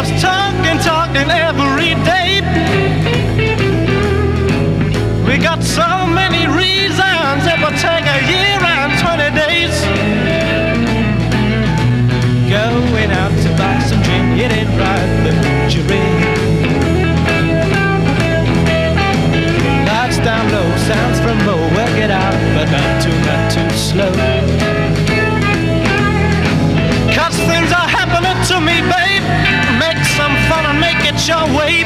us talking every day. We got so many reasons, it will take a year and 20 days. Going out to buy some gin, it ain't right, but you're in. Lights down low, sounds from low, work it out, but not too slow. Cause things are happening to me, babe. Make some fun and make it your way.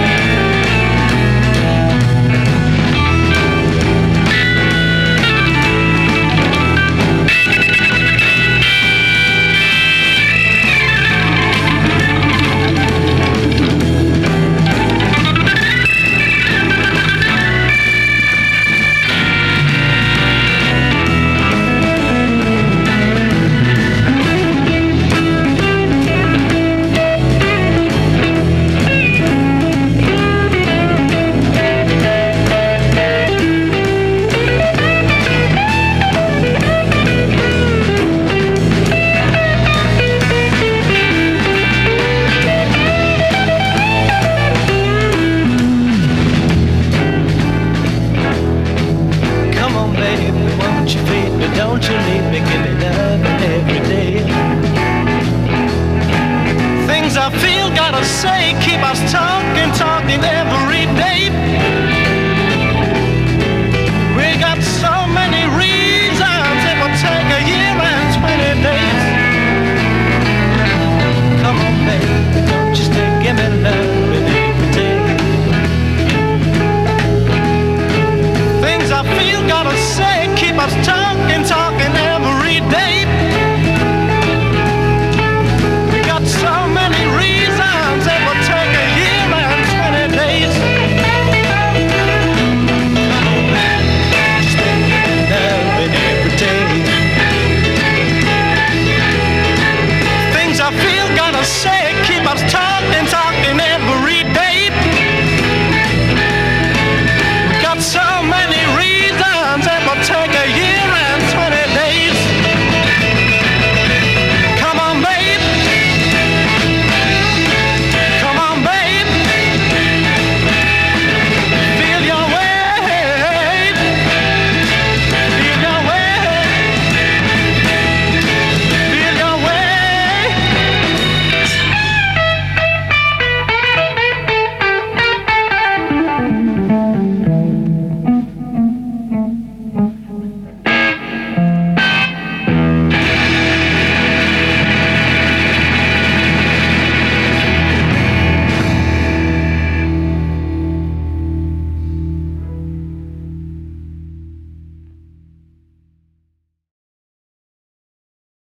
Don't you leave me, give me love every day. Things I feel, gotta say, keep us talking every day. We got so many reasons, it will take a year and 20 days. Come on, baby, don't you stay, give me love every day. Things I feel, gotta say, keep us talking every day. We got so many reasons, it will take a year and 20 days. Come on, man, just think loving every day. Things I feel, gotta say, keep us talking